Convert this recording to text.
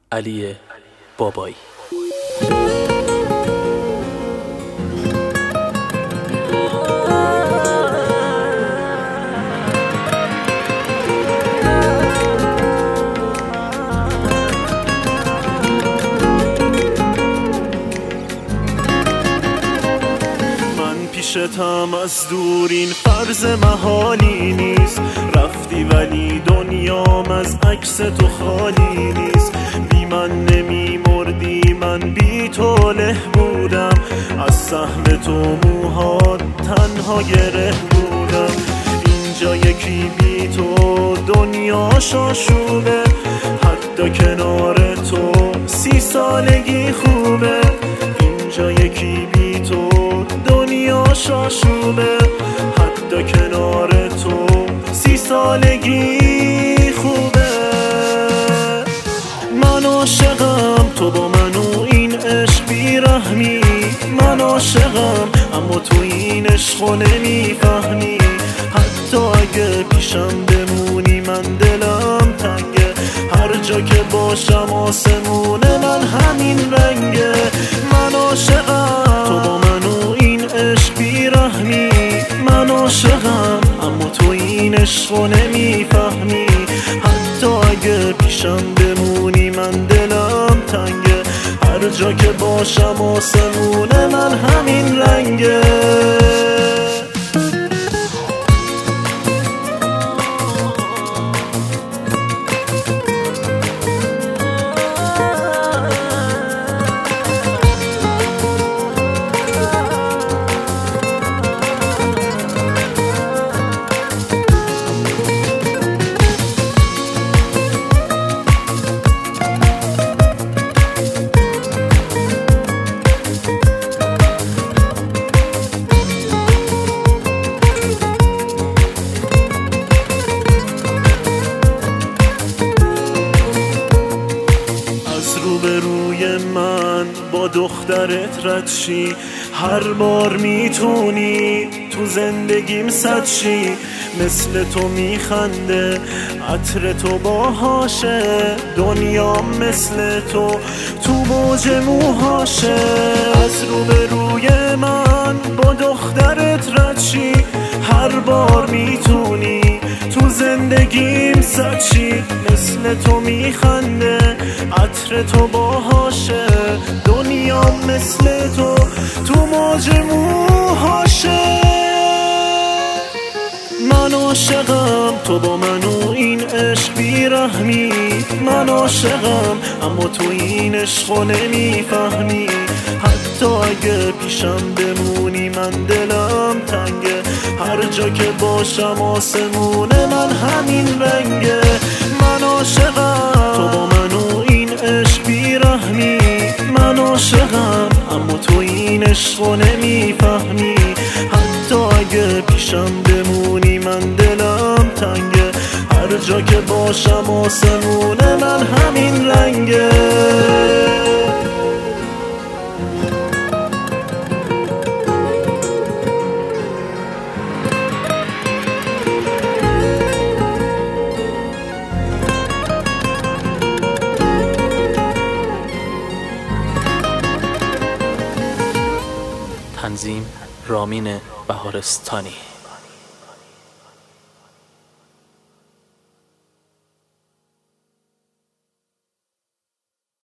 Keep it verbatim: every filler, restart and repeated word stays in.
علی بابایی. پیشتم از دور این فرض محالی نیست، رفتی ولی دنیام از عکس تو خالی نیست. بی من نمی مردی، من بی تو له بودم، از سهم تو موهات تنها گره بودم. اینجا یکی بی تو دنیا شاشوبه، حتی کنار تو سی سالگی خوبه. اینجا یکی بی تو دنیا شاشوبه، حتی کنار تو سی سالگی خوبه. من عاشقم تو با منو این عشق بیرحمی، من عاشقم اما تو این عشقو نمیفهمی. حتی اگه پیشم بمونی من دلم تنگه، هر جا که باشم آسمون من همین رنگه. من عاشقم تو با منو این عشق بیرحمی، من عاشقم اما تو این عشقو نمیفهمی. حتی اگه پیشم بمونی من دلم تنگه، هر جا که باشم آسمون من همین رنگه. روبروی من با دخترت رد شی، هر بار میتونی تو زندگیم صد شی. مثل تو میخنده عطر تو باهاشه، دنیا مثل تو تو موج موهاشه. از روبروی من با دخترت رد شی، هر بار میتونی تو زندگیم صد شی. مثل تو میخنده عطر تو باهاشه، دنیا مثل تو تو موج موهاشه. من عاشقم تو با منو این عشق بیرحمی، من عاشقم اما تو این عشقو نمیفهمی. حتی اگه پیشم بمونی من دلم تنگه، هر جا که باشم آسمون من همین رنگه. من عاشقم تو با منو این عشق بیرحمی، من عاشقم اما تو این عشقو نمیفهمی. حتی اگه پیشم بمونی من دلم تنگه، هر جا که باشم آسمون من همین رنگه. تنظیم رامین بهارستانی.